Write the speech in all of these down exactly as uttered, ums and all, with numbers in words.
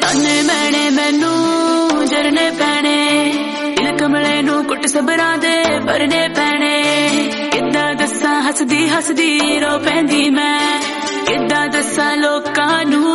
ताने मैने मैनू जरने पैने दिल कमले नू कुट सबरां दे भरने पैने किद्दां दस्सां हसदी हसदी रो पैंदी मैं किद्दां दस्सां लोकां नू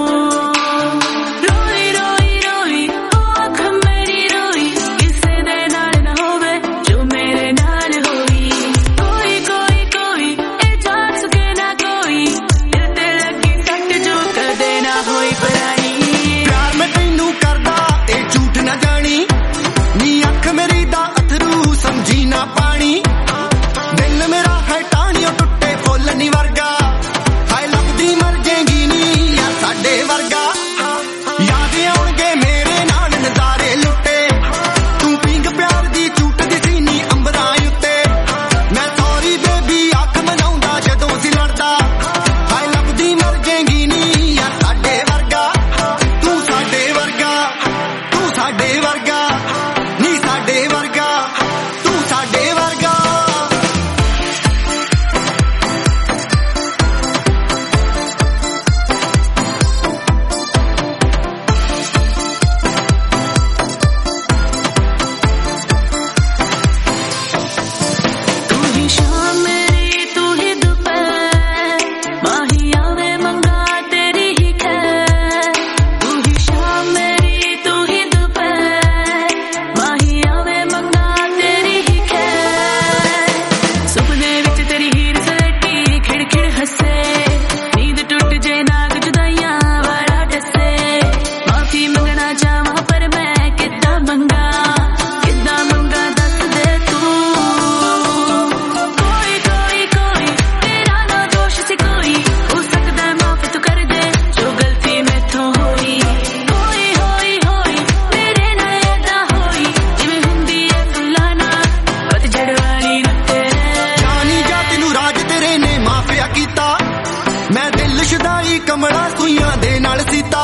मैं दिल शदाई कमला सुइयां दे नाल सीता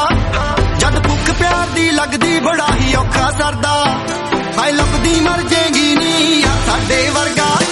जद भुख प्यार दी लगदी बड़ा ही औखा सरदा हाय लभदी मर जेगी नी यार साडे वर्गा।